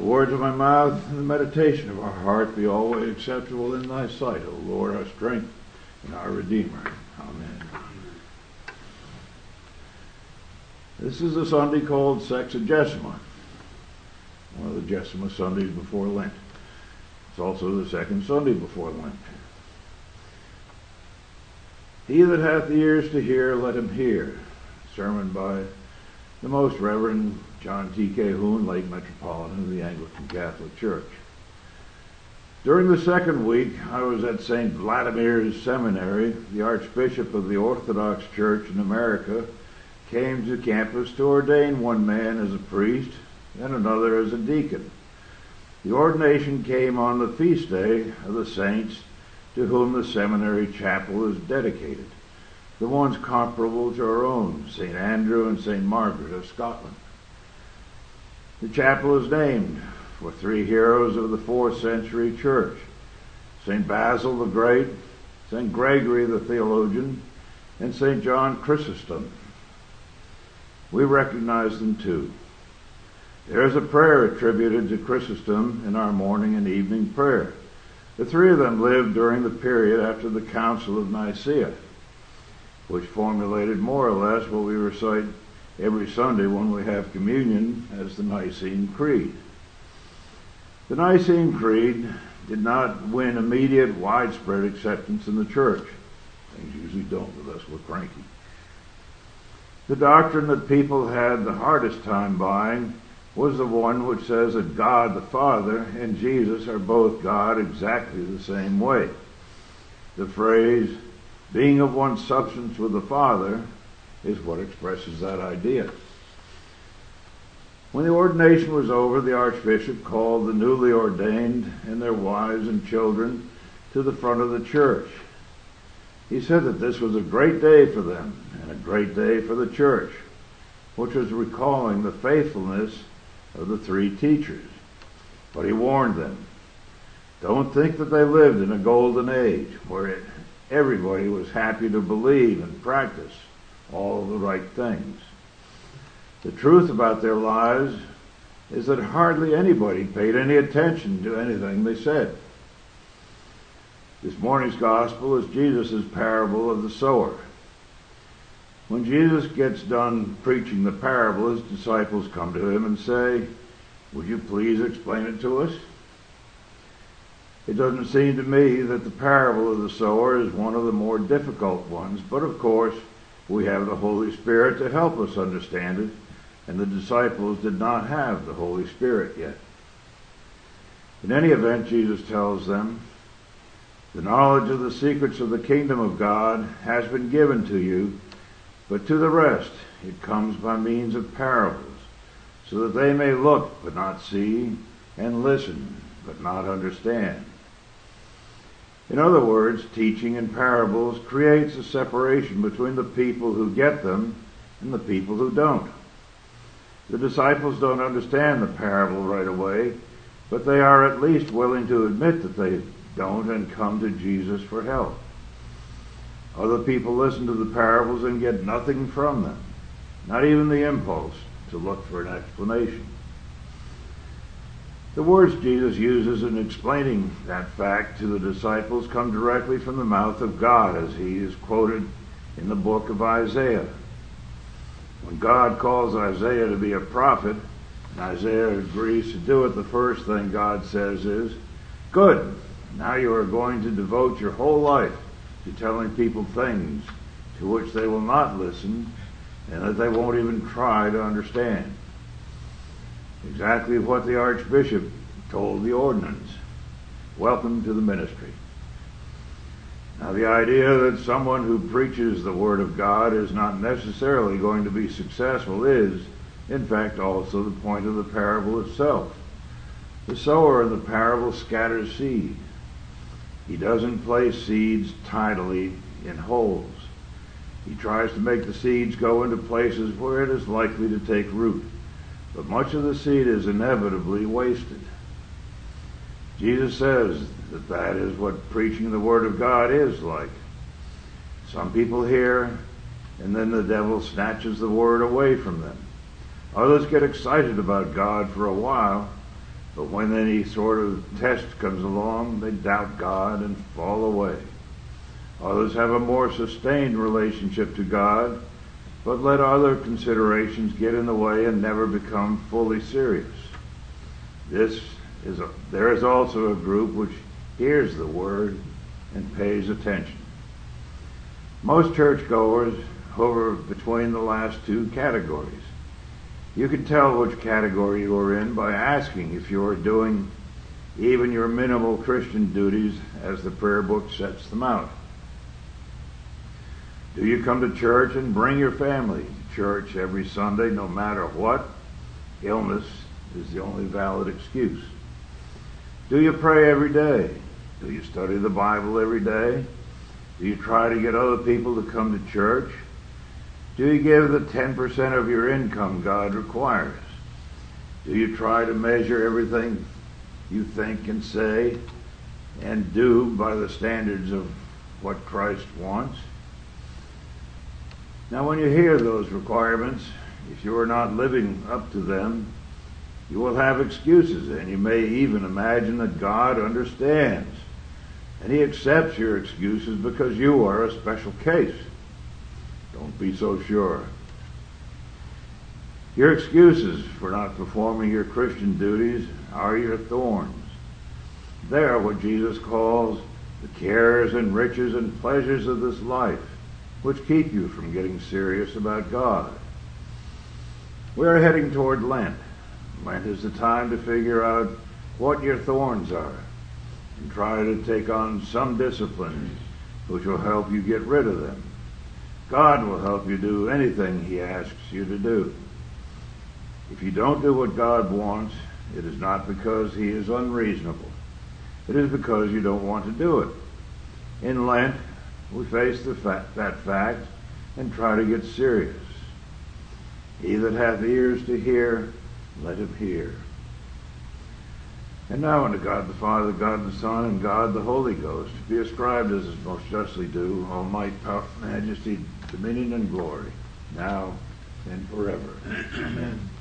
words of my mouth and the meditation of our heart be always acceptable in thy sight, O Lord, our strength and our Redeemer. Amen. This is a Sunday called Sexagesima, one of the Gesima Sundays before Lent. It's also the second Sunday before Lent. He that hath ears to hear, let him hear. Sermon by the Most Reverend John T. Cahoon, late Metropolitan of the Anglican Catholic Church. During the second week, I was at St. Vladimir's Seminary. The Archbishop of the Orthodox Church in America came to campus to ordain one man as a priest and another as a deacon. The ordination came on the feast day of the saints to whom the seminary chapel is dedicated, the ones comparable to our own, St. Andrew and St. Margaret of Scotland. The chapel is named for three heroes of the 4th century church, St. Basil the Great, St. Gregory the theologian, and St. John Chrysostom. We recognize them too. There is a prayer attributed to Chrysostom in our morning and evening prayer. The three of them lived during the period after the Council of Nicaea, which formulated more or less what we recite every Sunday when we have communion as the Nicene Creed. The Nicene Creed did not win immediate, widespread acceptance in the church. Things usually don't with us, we're cranky. The doctrine that people had the hardest time buying was the one which says that God the Father and Jesus are both God exactly the same way. The phrase, being of one substance with the Father, is what expresses that idea. When the ordination was over, the Archbishop called the newly ordained and their wives and children to the front of the church. He said that this was a great day for them and a great day for the church, which was recalling the faithfulness of the three teachers. But he warned them, don't think that they lived in a golden age where everybody was happy to believe and practice all the right things. The truth about their lives is that hardly anybody paid any attention to anything they said. This morning's gospel is Jesus' parable of the sower. When Jesus gets done preaching the parable, his disciples come to him and say, would you please explain it to us? It doesn't seem to me that the parable of the sower is one of the more difficult ones, but of course we have the Holy Spirit to help us understand it, and the disciples did not have the Holy Spirit yet. In any event, Jesus tells them, the knowledge of the secrets of the kingdom of God has been given to you, but to the rest it comes by means of parables, so that they may look but not see, and listen but not understand. In other words, teaching in parables creates a separation between the people who get them and the people who don't. The disciples don't understand the parable right away, but they are at least willing to admit that they don't and come to Jesus for help. Other people listen to the parables and get nothing from them, not even the impulse to look for an explanation. The words Jesus uses in explaining that fact to the disciples come directly from the mouth of God, as he is quoted in the book of Isaiah. When God calls Isaiah to be a prophet, and Isaiah agrees to do it, the first thing God says is, good, now you are going to devote your whole life to telling people things to which they will not listen and that they won't even try to understand. Exactly what the Archbishop told the ordinance. Welcome to the ministry. Now, the idea that someone who preaches the Word of God is not necessarily going to be successful is, in fact, also the point of the parable itself. The sower in the parable scatters seed. He doesn't place seeds tidily in holes. He tries to make the seeds go into places where it is likely to take root. But much of the seed is inevitably wasted. Jesus says that that is what preaching the Word of God is like. Some people hear, and then the devil snatches the Word away from them. Others get excited about God for a while, But when any sort of test comes along, they doubt God and fall away. Others have a more sustained relationship to God, but let other considerations get in the way and never become fully serious. There is also a group which hears the word and pays attention. Most churchgoers hover between the last two categories. You can tell which category you are in by asking if you are doing even your minimal Christian duties as the prayer book sets them out. Do you come to church and bring your family to church every Sunday no matter what? Illness is the only valid excuse. Do you pray every day? Do you study the Bible every day? Do you try to get other people to come to church? Do you give the 10% of your income God requires? Do you try to measure everything you think and say and do by the standards of what Christ wants? Now, when you hear those requirements, if you are not living up to them, you will have excuses, and you may even imagine that God understands, and He accepts your excuses because you are a special case. Don't be so sure. Your excuses for not performing your Christian duties are your thorns. They are what Jesus calls the cares and riches and pleasures of this life, which keep you from getting serious about God. We are heading toward Lent. Lent is the time to figure out what your thorns are and try to take on some disciplines which will help you get rid of them. God will help you do anything He asks you to do. If you don't do what God wants, it is not because He is unreasonable. It is because you don't want to do it. In Lent, we face that fact and try to get serious. He that hath ears to hear, let him hear. And now unto God the Father, God the Son, and God the Holy Ghost be ascribed as is most justly due, all might, power, majesty, dominion, and glory, now and forever. Amen.